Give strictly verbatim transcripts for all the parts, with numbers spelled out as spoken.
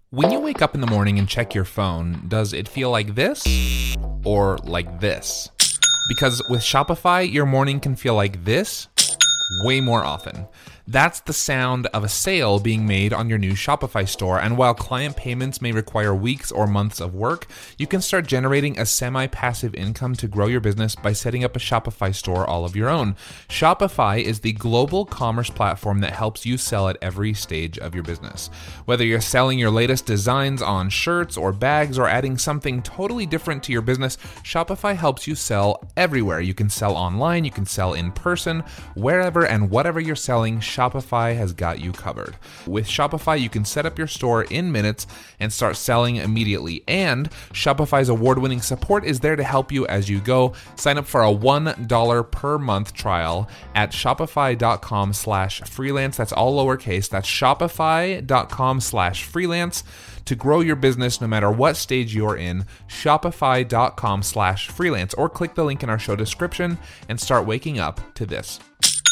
When you wake up in the morning and check your phone, does it feel like this or like this? Because with Shopify, your morning can feel like this way more often. That's the sound of a sale being made on your new Shopify store, and while client payments may require weeks or months of work, you can start generating a semi-passive income to grow your business by setting up a Shopify store all of your own. Shopify is the global commerce platform that helps you sell at every stage of your business. Whether you're selling your latest designs on shirts or bags or adding something totally different to your business, Shopify helps you sell everywhere. You can sell online, you can sell in person, wherever and whatever you're selling, Shopify has got you covered. With Shopify, you can set up your store in minutes and start selling immediately. And Shopify's award-winning support is there to help you as you go. Sign up for a one dollar per month trial at shopify.com slash freelance. That's all lowercase. That's shopify.com slash freelance to grow your business no matter what stage you're in. Shopify.com slash freelance, or click the link in our show description and start waking up to this.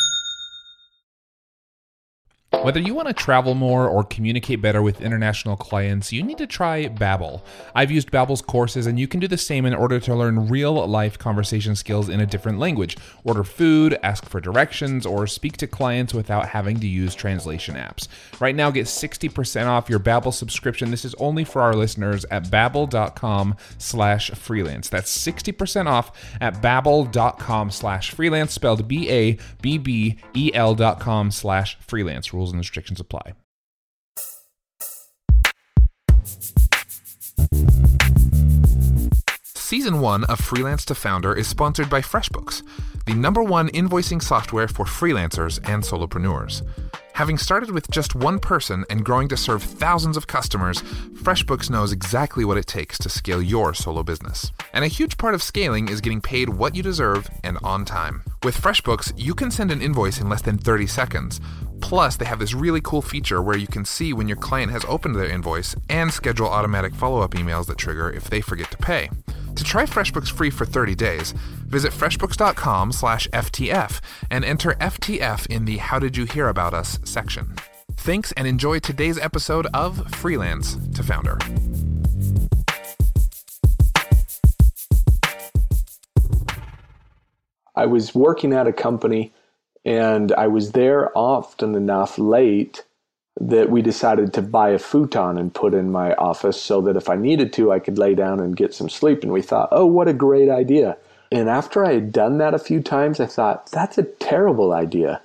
Whether you want to travel more or communicate better with international clients, you need to try Babbel. I've used Babbel's courses, and you can do the same in order to learn real-life conversation skills in a different language. Order food, ask for directions, or speak to clients without having to use translation apps. Right now, get sixty percent off your Babbel subscription. This is only for our listeners at babbel.com slash freelance. That's sixty percent off at babbel.com slash freelance, spelled B A B B E L dot com slash freelance. Rules and restrictions apply. Season one of Freelance to Founder is sponsored by FreshBooks, the number one invoicing software for freelancers and solopreneurs. Having started with just one person and growing to serve thousands of customers, FreshBooks knows exactly what it takes to scale your solo business. And a huge part of scaling is getting paid what you deserve and on time. With FreshBooks, you can send an invoice in less than thirty seconds. Plus, they have this really cool feature where you can see when your client has opened their invoice and schedule automatic follow-up emails that trigger if they forget to pay. To try FreshBooks free for thirty days, visit freshbooks.com slash FTF and enter F T F in the How Did You Hear About Us section. Thanks, and enjoy today's episode of Freelance to Founder. I was working at a company, and I was there often enough late that we decided to buy a futon and put in my office so that if I needed to, I could lay down and get some sleep. And we thought, oh, what a great idea. And after I had done that a few times, I thought, that's a terrible idea.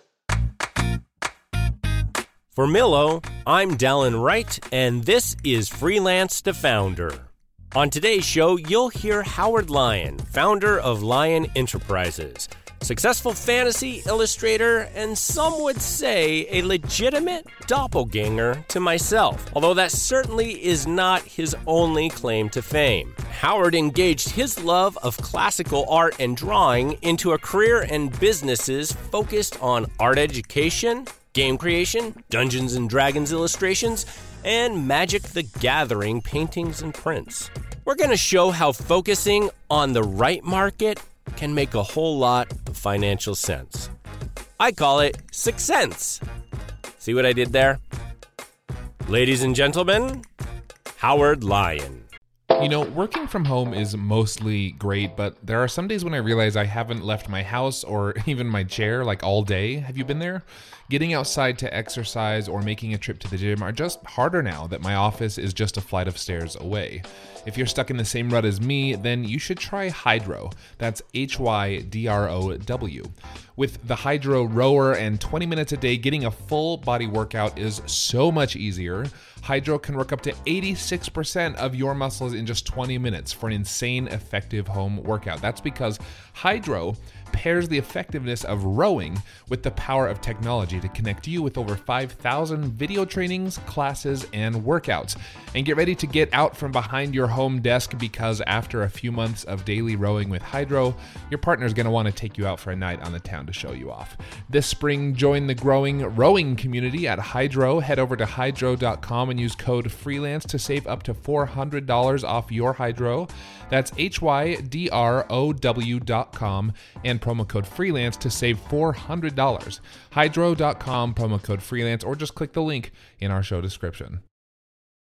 For Millo, I'm Dallin Wright, and this is Freelance to Founder. On today's show, you'll hear Howard Lyon, founder of Lyon Enterprises, successful fantasy illustrator, and some would say a legitimate doppelganger to myself, although that certainly is not his only claim to fame. Howard engaged his love of classical art and drawing into a career and businesses focused on art education, game creation, Dungeons and Dragons illustrations, and Magic the Gathering paintings and prints. We're going to show how focusing on the right market can make a whole lot of financial sense. I call it success. See what I did there? Ladies and gentlemen, Howard Lyon. You know, working from home is mostly great, but there are some days when I realize I haven't left my house or even my chair like all day. Have you been there? Getting outside to exercise or making a trip to the gym are just harder now that my office is just a flight of stairs away. If you're stuck in the same rut as me, then you should try Hydrow. That's H Y D R O W. With the Hydrow rower and twenty minutes a day, getting a full body workout is so much easier. Hydrow can work up to eighty-six percent of your muscles in just twenty minutes for an insane effective home workout. That's because Hydrow pairs the effectiveness of rowing with the power of technology to connect you with over five thousand video trainings, classes, and workouts. And get ready to get out from behind your home desk, because after a few months of daily rowing with Hydrow, your partner's going to want to take you out for a night on the town to show you off. This spring, join the growing rowing community at Hydrow. Head over to hydrow dot com and use code FREELANCE to save up to four hundred dollars off your Hydrow. That's H Y D R O W dot com and promo code FREELANCE to save four hundred dollars. hydrow dot com, promo code FREELANCE, or just click the link in our show description.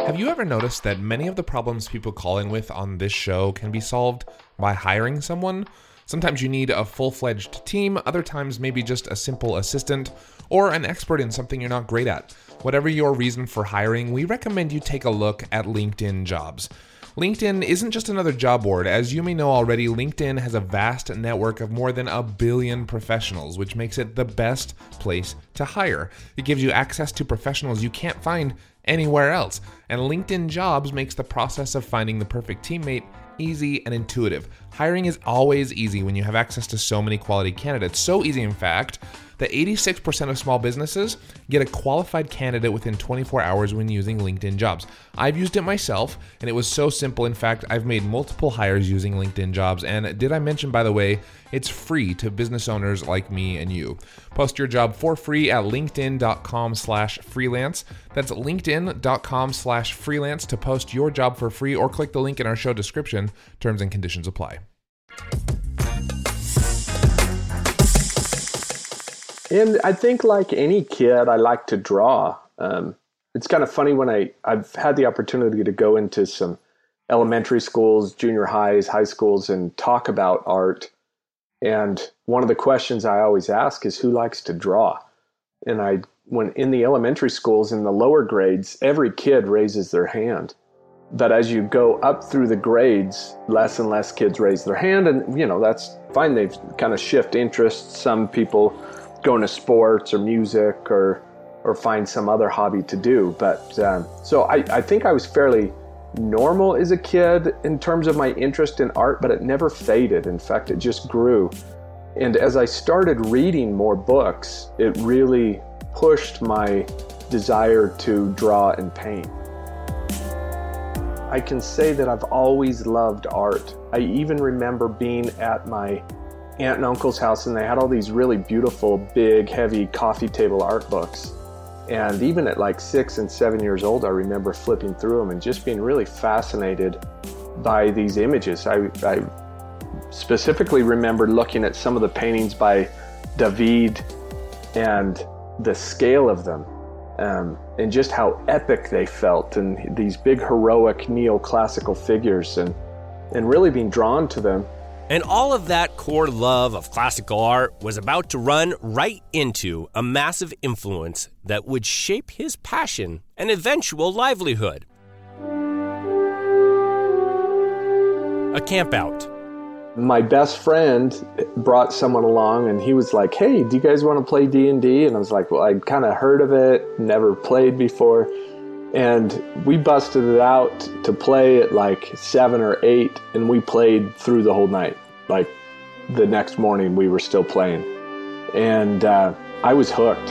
Have you ever noticed that many of the problems people call in with on this show can be solved by hiring someone? Sometimes you need a full-fledged team, other times maybe just a simple assistant, or an expert in something you're not great at. Whatever your reason for hiring, we recommend you take a look at LinkedIn Jobs. LinkedIn isn't just another job board. As you may know already, LinkedIn has a vast network of more than a billion professionals, which makes it the best place to hire. It gives you access to professionals you can't find anywhere else. And LinkedIn Jobs makes the process of finding the perfect teammate easy and intuitive. Hiring is always easy when you have access to so many quality candidates. So easy, in fact, that eighty-six percent of small businesses get a qualified candidate within twenty-four hours when using LinkedIn Jobs. I've used it myself, and it was so simple. In fact, I've made multiple hires using LinkedIn Jobs. And did I mention, by the way, it's free to business owners like me and you. Post your job for free at linkedin.com slash freelance. That's linkedin.com slash freelance to post your job for free, or click the link in our show description. Terms and conditions apply. And I think, like any kid, I like to draw. Um, it's kind of funny when I, I've had the opportunity to go into some elementary schools, junior highs, high schools, and talk about art. And one of the questions I always ask is, who likes to draw? And I, when in the elementary schools, in the lower grades, every kid raises their hand. But as you go up through the grades, less and less kids raise their hand. And, you know, that's fine. They've kind of shift interests. Some people go into sports or music or or find some other hobby to do. But um, so I, I think I was fairly normal as a kid in terms of my interest in art, but it never faded. In fact, it just grew. And as I started reading more books, it really pushed my desire to draw and paint. I can say that I've always loved art. I even remember being at my aunt and uncle's house, and they had all these really beautiful, big, heavy coffee table art books. And even at like six and seven years old, I remember flipping through them and just being really fascinated by these images. I, I specifically remember looking at some of the paintings by David and the scale of them, um, and just how epic they felt, and these big heroic neoclassical figures, and, and really being drawn to them. And all of that core love of classical art was about to run right into a massive influence that would shape his passion and eventual livelihood. A campout. My best friend brought someone along, and he was like, hey, do you guys want to play D and D? And I was like, well, I'd kind of heard of it, never played before. And we busted it out to play at like seven or eight, and we played through the whole night. Like the next morning, we were still playing. And uh, I was hooked.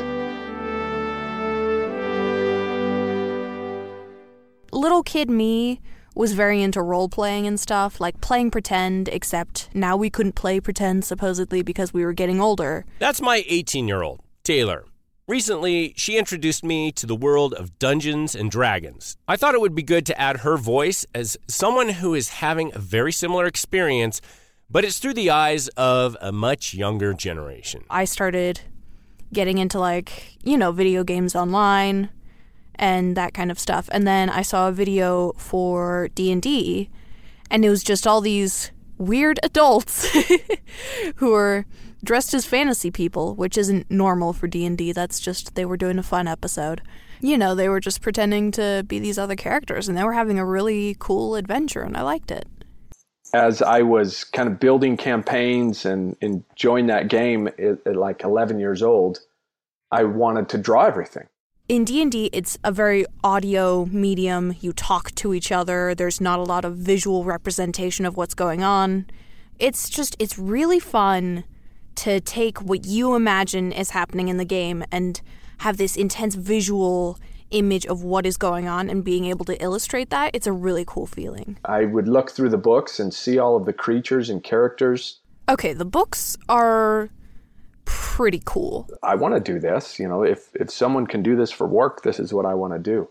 Little kid me was very into role-playing and stuff, like playing pretend, except now we couldn't play pretend, supposedly, because we were getting older. That's my eighteen-year-old, Taylor. Recently, she introduced me to the world of Dungeons and Dragons. I thought it would be good to add her voice as someone who is having a very similar experience, but it's through the eyes of a much younger generation. I started getting into, like, you know, video games online and that kind of stuff. And then I saw a video for D and D, and it was just all these weird adults who were dressed as fantasy people, which isn't normal for D and D. That's just, they were doing a fun episode. You know, they were just pretending to be these other characters, and they were having a really cool adventure, and I liked it. As I was kind of building campaigns and enjoying that game at, at like eleven years old, I wanted to draw everything. In D and D, it's a very audio medium. You talk to each other. There's not a lot of visual representation of what's going on. It's just, it's really fun to take what you imagine is happening in the game and have this intense visual image of what is going on and being able to illustrate that. It's a really cool feeling. I would look through the books and see all of the creatures and characters. Okay, the books are pretty cool. I want to do this. You know, if, if someone can do this for work, this is what I want to do.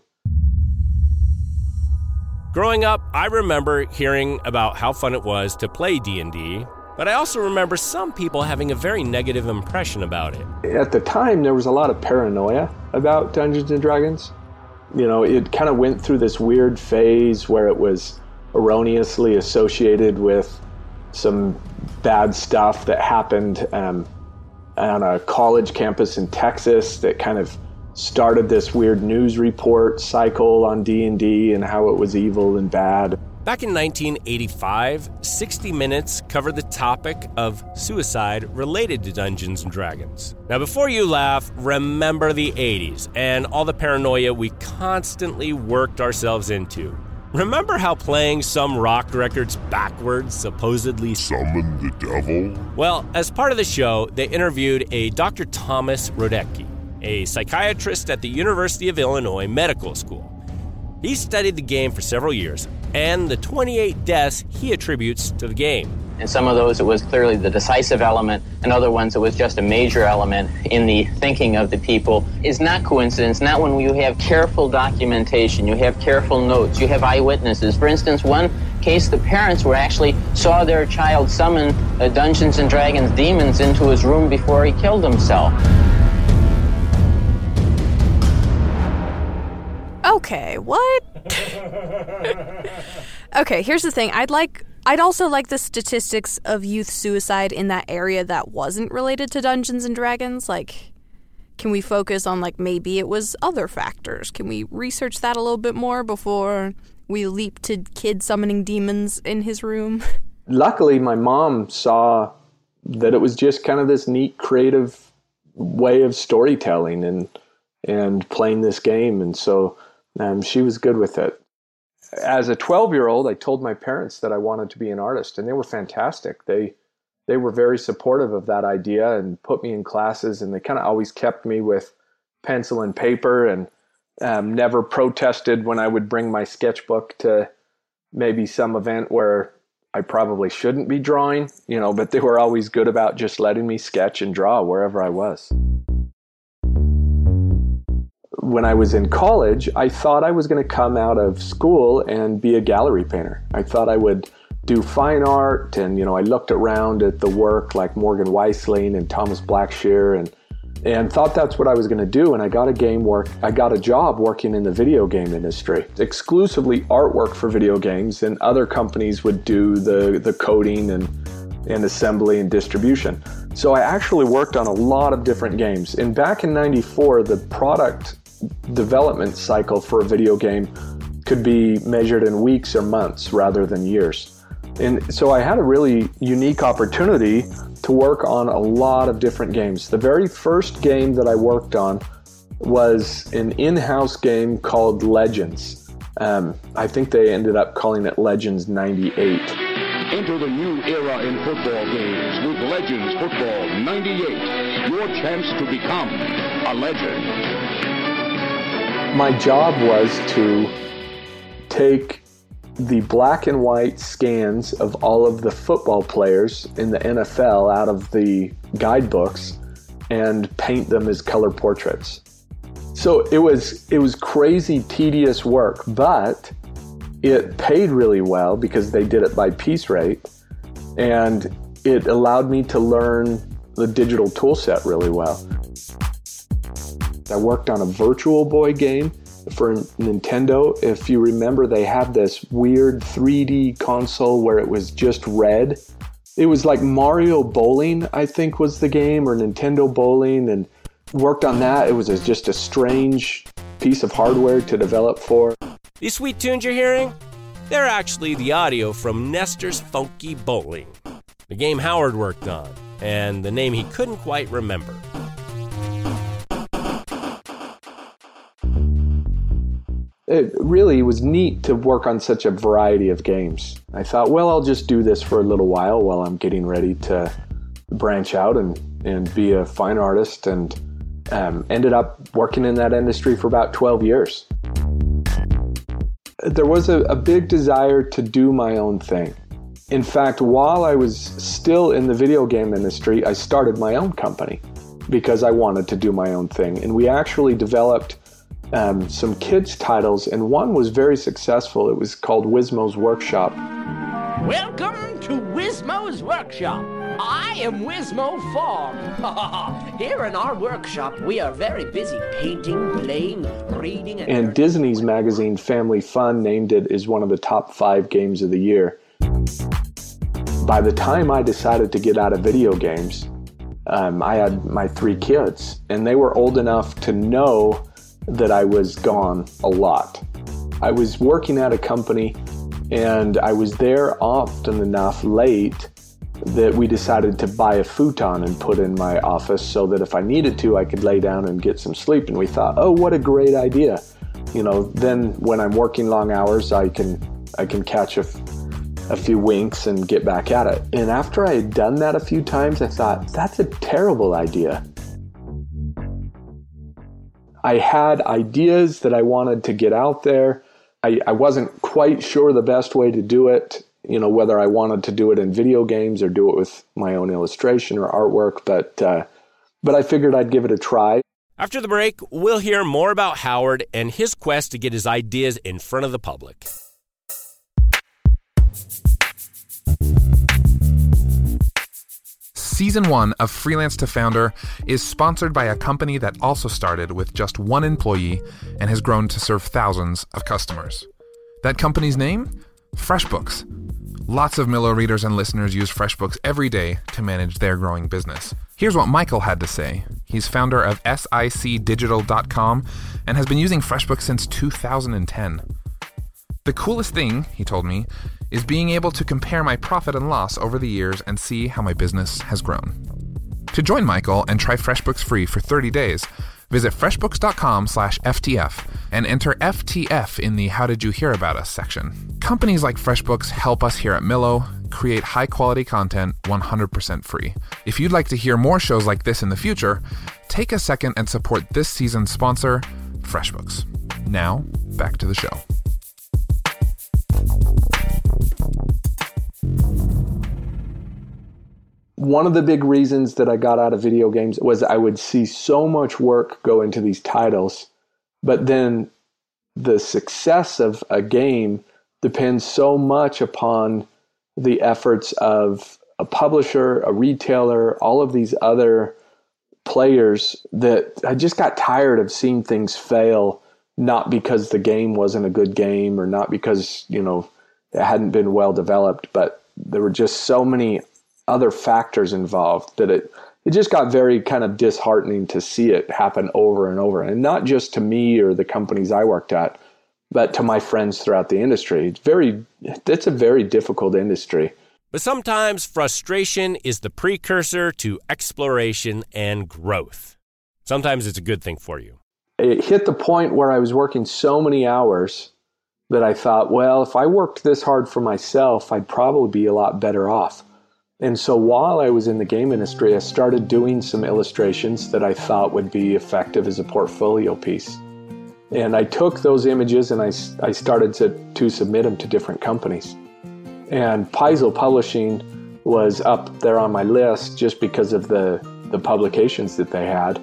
Growing up, I remember hearing about how fun it was to play D and D, but I also remember some people having a very negative impression about it. At the time, there was a lot of paranoia about Dungeons and Dragons. You know, it kind of went through this weird phase where it was erroneously associated with some bad stuff that happened um, on a college campus in Texas that kind of started this weird news report cycle on D and D and how it was evil and bad. Back in nineteen eighty-five, sixty minutes covered the topic of suicide related to Dungeons and Dragons. Now, before you laugh, remember the eighties and all the paranoia we constantly worked ourselves into. Remember how playing some rock records backwards supposedly summoned the devil? Well, as part of the show, they interviewed a Doctor Thomas Rodecki, a psychiatrist at the University of Illinois Medical School. He studied the game for several years, and the twenty-eight deaths he attributes to the game. In some of those, it was clearly the decisive element. In other ones, it was just a major element in the thinking of the people. It's not coincidence, not when you have careful documentation, you have careful notes, you have eyewitnesses. For instance, one case, the parents were actually saw their child summon uh, Dungeons and Dragons demons into his room before he killed himself. Okay, what? Okay, here's the thing. I'd like, I'd also like the statistics of youth suicide in that area that wasn't related to Dungeons and Dragons. Like, can we focus on, like, maybe it was other factors? Can we research that a little bit more before we leap to kid summoning demons in his room? Luckily, my mom saw that it was just kind of this neat, creative way of storytelling and and playing this game, and so um, she was good with it. As a twelve-year-old, I told my parents that I wanted to be an artist, and they were fantastic. They they were very supportive of that idea and put me in classes, and they kind of always kept me with pencil and paper and um, never protested when I would bring my sketchbook to maybe some event where I probably shouldn't be drawing, you know, but they were always good about just letting me sketch and draw wherever I was. When I was in college, I thought I was going to come out of school and be a gallery painter. I thought I would do fine art, and, you know, I looked around at the work like Morgan Weisling and Thomas Blackshear and and thought that's what I was going to do. And I got a game work. I got a job working in the video game industry, exclusively artwork for video games, and other companies would do the the coding and and assembly and distribution. So I actually worked on a lot of different games. And back in ninety-four, the product development cycle for a video game could be measured in weeks or months rather than years. And so I had a really unique opportunity to work on a lot of different games. The very first game that I worked on was an in-house game called Legends. Um, I think they ended up calling it Legends ninety-eight. Enter the new era in football games with Legends Football ninety-eight. Your chance to become a legend. My job was to take the black and white scans of all of the football players in the N F L out of the guidebooks and paint them as color portraits. So it was it was crazy tedious work, but it paid really well because they did it by piece rate, and it allowed me to learn the digital tool set really well. I worked on a Virtual Boy game for Nintendo. If you remember, they had this weird three D console where it was just red. It was like Mario Bowling, I think was the game, or Nintendo Bowling, and worked on that. It was a, just a strange piece of hardware to develop for. These sweet tunes you're hearing? They're actually the audio from Nestor's Funky Bowling, the game Howard worked on, and the name he couldn't quite remember. It really was neat to work on such a variety of games. I thought, well, I'll just do this for a little while while I'm getting ready to branch out and, and be a fine artist, and um, ended up working in that industry for about twelve years. There was a, a big desire to do my own thing. In fact, while I was still in the video game industry, I started my own company because I wanted to do my own thing. And we actually developed Um, some kids titles, and one was very successful. It was called Wizmo's Workshop. Welcome to Wizmo's Workshop. I am Wismo Fogg. Here in our workshop, we are very busy painting, playing, reading, and... And Disney's magazine Family Fun named it as one of the top five games of the year. By the time I decided to get out of video games, um, I had my three kids, and they were old enough to know that I was gone a lot. I was working at a company, and I was there often enough late that we decided to buy a futon and put in my office so that if I needed to, I could lay down and get some sleep. And we thought, oh, what a great idea. You know, then when I'm working long hours, I can I can catch a, a few winks and get back at it. And after I had done that a few times, I thought, that's a terrible idea. I had ideas that I wanted to get out there. I, I wasn't quite sure the best way to do it, you know, whether I wanted to do it in video games or do it with my own illustration or artwork, but uh, but I figured I'd give it a try. After the break, we'll hear more about Howard and his quest to get his ideas in front of the public. Season one of Freelance to Founder is sponsored by a company that also started with just one employee and has grown to serve thousands of customers. That company's name? FreshBooks. Lots of Millo readers and listeners use FreshBooks every day to manage their growing business. Here's what Michael had to say. He's founder of S I C digital dot com and has been using FreshBooks since two thousand ten. The coolest thing, he told me, is being able to compare my profit and loss over the years and see how my business has grown. To join Michael and try FreshBooks free for thirty days, visit freshbooks.com slash FTF and enter F T F in the How Did You Hear About Us section. Companies like FreshBooks help us here at Millo create high-quality content one hundred percent free. If you'd like to hear more shows like this in the future, take a second and support this season's sponsor, FreshBooks. Now, back to the show. One of the big reasons that I got out of video games was I would see so much work go into these titles, but then the success of a game depends so much upon the efforts of a publisher, a retailer, all of these other players that I just got tired of seeing things fail, not because the game wasn't a good game or not because, you know, it hadn't been well developed, but there were just so many other factors involved that it it just got very kind of disheartening to see it happen over and over. And not just to me or the companies I worked at, but to my friends throughout the industry. It's very it's a very difficult industry. But sometimes frustration is the precursor to exploration and growth. Sometimes it's a good thing for you. It hit the point where I was working so many hours that I thought, well, if I worked this hard for myself, I'd probably be a lot better off. And so while I was in the game industry, I started doing some illustrations that I thought would be effective as a portfolio piece. And I took those images and I, I started to, to submit them to different companies. And Paizo Publishing was up there on my list just because of the, the publications that they had.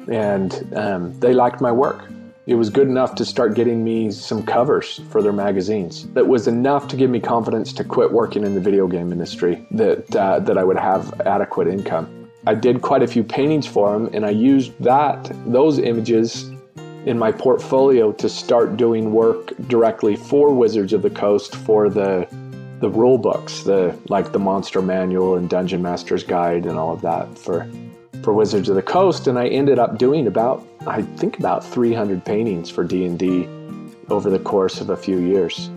And um, they liked my work. It was good enough to start getting me some covers for their magazines. That was enough to give me confidence to quit working in the video game industry, that uh, that I would have adequate income. I did quite a few paintings for them, and I used that those images in my portfolio to start doing work directly for Wizards of the Coast for the the rule books, the like the Monster Manual and Dungeon Master's Guide and all of that for for Wizards of the Coast. And I ended up doing about I think about three hundred paintings for D and D over the course of a few years.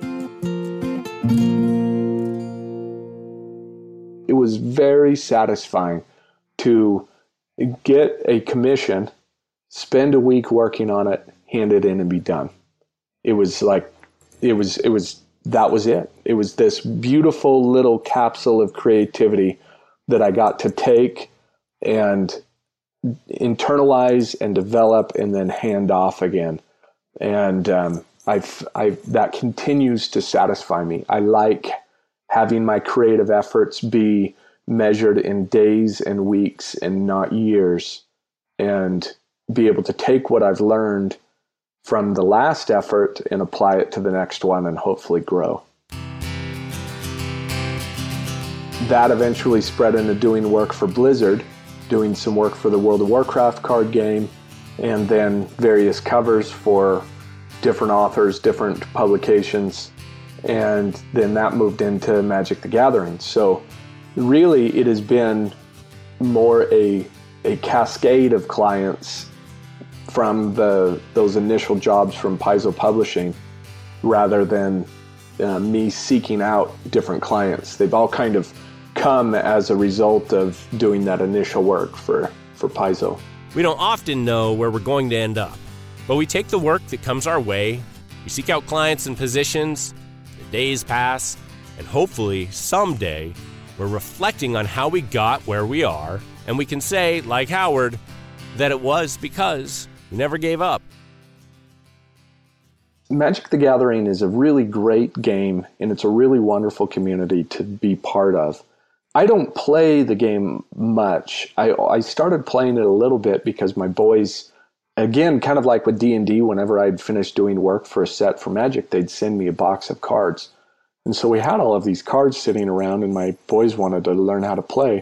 It was very satisfying to get a commission, spend a week working on it, hand it in and be done. It was like, it was, it was, that was it. It was this beautiful little capsule of creativity that I got to take and internalize and develop and then hand off again. And um, I've, I've, that continues to satisfy me. I like having my creative efforts be measured in days and weeks and not years, and be able to take what I've learned from the last effort and apply it to the next one and hopefully grow. that eventually spread into doing work for Blizzard, doing some work for the World of Warcraft card game, and then various covers for different authors, different publications, and then that moved into Magic the Gathering. So really it has been more a a cascade of clients from the those initial jobs from Paizo Publishing rather than uh, me seeking out different clients. They've all kind of come as a result of doing that initial work for, for Paizo. We don't often know where we're going to end up, but we take the work that comes our way, we seek out clients and positions, the days pass, and hopefully someday we're reflecting on how we got where we are, and we can say, like Howard, that it was because we never gave up. Magic the Gathering is a really great game, and it's a really wonderful community to be part of. I don't play the game much. I I started playing it a little bit because my boys, again, kind of like with D and D, whenever I'd finished doing work for a set for Magic, they'd send me a box of cards. And so we had all of these cards sitting around, and my boys wanted to learn how to play.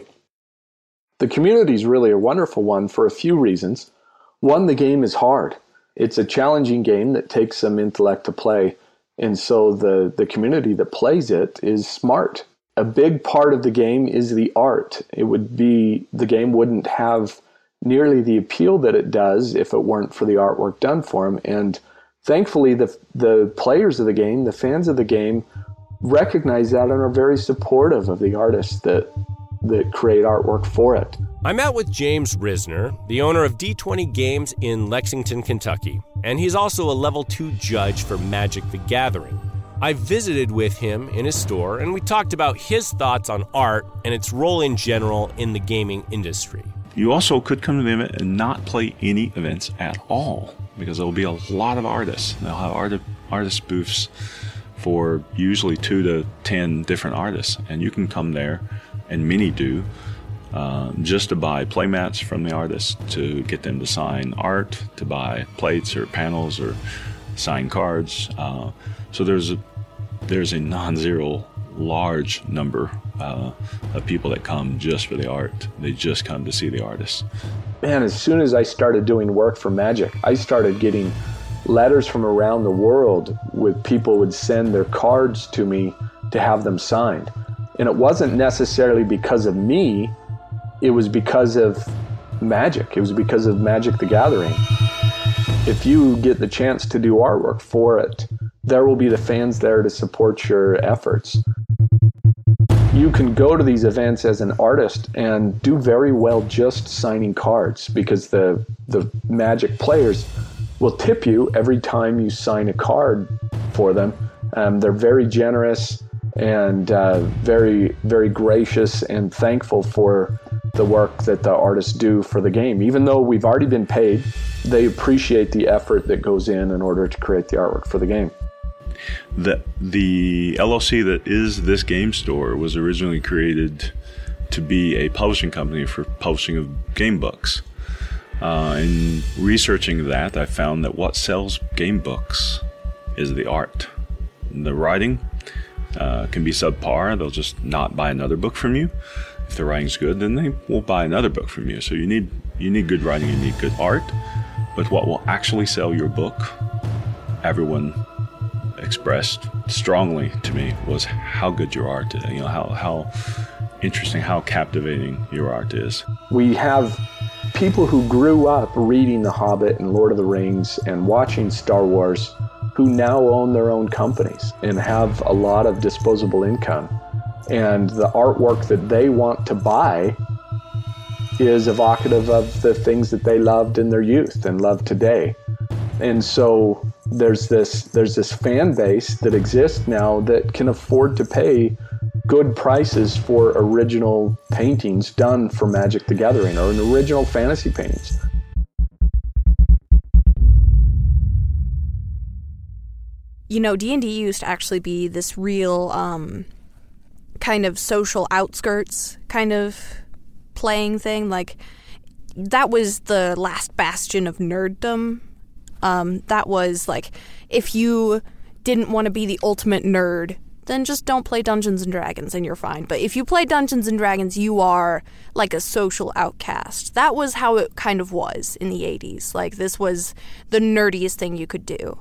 The community is really a wonderful one for a few reasons. One, the game is hard. It's a challenging game that takes some intellect to play. And so the, the community that plays it is smart. A big part of the game is the art. It would be, the game wouldn't have nearly the appeal that it does if it weren't for the artwork done for them. And thankfully, the the players of the game, the fans of the game, recognize that and are very supportive of the artists that that create artwork for it. I met with James Risner, the owner of D twenty Games in Lexington, Kentucky, and he's also a level two judge for Magic the Gathering. I visited with him in his store, and we talked about his thoughts on art and its role in general in the gaming industry. You also could come to the event and not play any events at all, because there will be a lot of artists. They'll have art- artist booths for usually two to ten different artists, and you can come there, and many do, uh, just to buy playmats from the artists, to get them to sign art, to buy plates or panels or sign cards. Uh, so there's a there's a non-zero large number uh, of people that come just for the art. They just come to see the artists. Man, as soon as I started doing work for Magic, I started getting letters from around the world with people would send their cards to me to have them signed. And it wasn't necessarily because of me, it was because of Magic. It was because of Magic the Gathering. If you get the chance to do artwork for it, there will be the fans there to support your efforts. You can go to these events as an artist and do very well just signing cards, because the the Magic players will tip you every time you sign a card for them. Um, they're very generous and uh, very, very gracious and thankful for the work that the artists do for the game. Even though we've already been paid, they appreciate the effort that goes in in order to create the artwork for the game. The, the L L C that is this game store was originally created to be a publishing company for publishing of game books. Uh, in researching that, I found that what sells game books is the art. The writing uh, can be subpar. They'll just not buy another book from you. If the writing's good, then they will buy another book from you. So you need you need good writing, you need good art. But what will actually sell your book, everyone expressed strongly to me, was how good your art is. You know, how how interesting, how captivating your art is. We have people who grew up reading The Hobbit and Lord of the Rings and watching Star Wars, who now own their own companies and have a lot of disposable income. And the artwork that they want to buy is evocative of the things that they loved in their youth and love today. And so there's this there's this fan base that exists now that can afford to pay good prices for original paintings done for Magic the Gathering, or an original fantasy paintings. You know, D and D used to actually be this real um, kind of social outskirts kind of playing thing. Like, that was the last bastion of nerddom. Um, that was like, if you didn't want to be the ultimate nerd, then just don't play Dungeons and Dragons and you're fine. But if you play Dungeons and Dragons, you are like a social outcast. That was how it kind of was in the eighties. Like, this was the nerdiest thing you could do.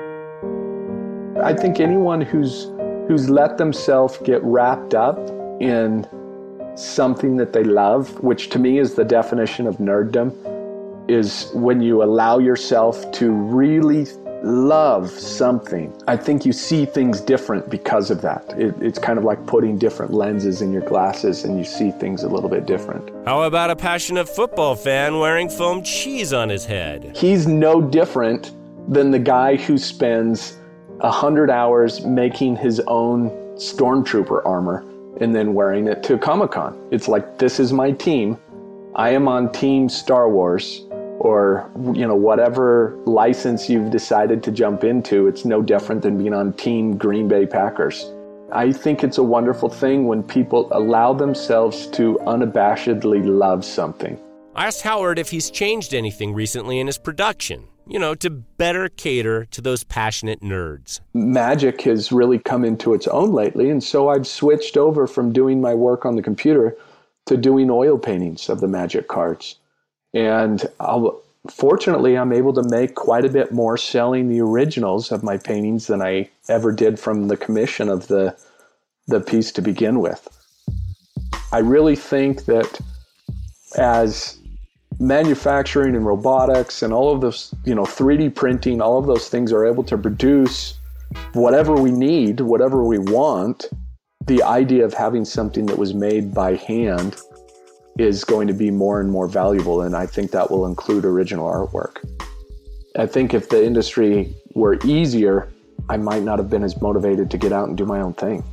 I think anyone who's who's let themselves get wrapped up in something that they love, which to me is the definition of nerddom, is when you allow yourself to really love something. I think you see things different because of that. It, it's kind of like putting different lenses in your glasses and you see things a little bit different. How about a passionate football fan wearing foam cheese on his head? He's no different than the guy who spends a hundred hours making his own stormtrooper armor and then wearing it to Comic-Con. It's like, this is my team. I am on Team Star Wars, or, you know, whatever license you've decided to jump into. It's no different than being on Team Green Bay Packers. I think it's a wonderful thing when people allow themselves to unabashedly love something. I asked Howard if he's changed anything recently in his production, you know, to better cater to those passionate nerds. Magic has really come into its own lately, and so I've switched over from doing my work on the computer to doing oil paintings of the Magic cards. And I'll, fortunately, I'm able to make quite a bit more selling the originals of my paintings than I ever did from the commission of the the piece to begin with. I really think that as manufacturing and robotics and all of those, you know, three D printing, all of those things are able to produce whatever we need, whatever we want, the idea of having something that was made by hand is going to be more and more valuable, and I think that will include original artwork. I think if the industry were easier, I might not have been as motivated to get out and do my own thing.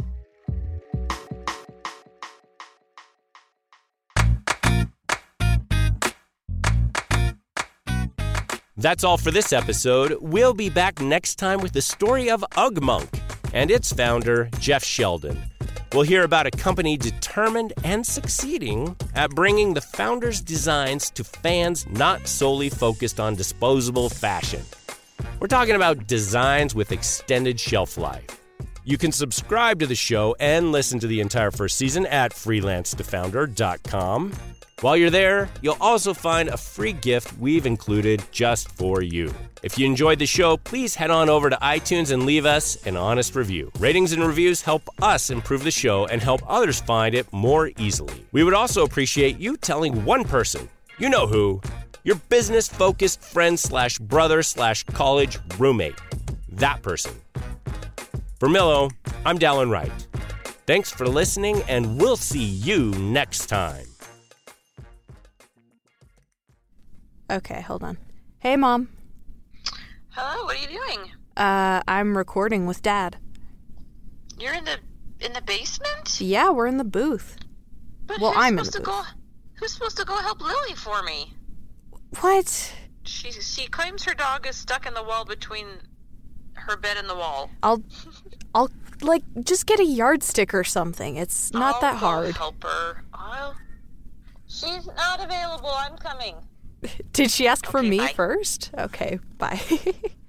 That's all for this episode. We'll be back next time with the story of Ugmonk and its founder, Jeff Sheldon. We'll hear about a company determined and succeeding at bringing the founder's designs to fans not solely focused on disposable fashion. We're talking about designs with extended shelf life. You can subscribe to the show and listen to the entire first season at freelance to founder dot com. While you're there, you'll also find a free gift we've included just for you. If you enjoyed the show, please head on over to iTunes and leave us an honest review. Ratings and reviews help us improve the show and help others find it more easily. We would also appreciate you telling one person, you know who, your business-focused friend slash brother slash college roommate. That person. For Millo, I'm Dallin Wright. Thanks for listening, and we'll see you next time. Okay, hold on. Hey, Mom. Hello, what are you doing? Uh, I'm recording with Dad. You're in the in the basement? Yeah, we're in the booth. But well, who's I'm in supposed the to booth. go Who's supposed to go help Lily for me? What? She she claims her dog is stuck in the wall between her bed and the wall. I'll I'll like just get a yardstick or something. It's not I'll that go hard. Help her. I'll... She's not available. I'm coming. Did she ask for Okay, me bye. first? Okay, bye.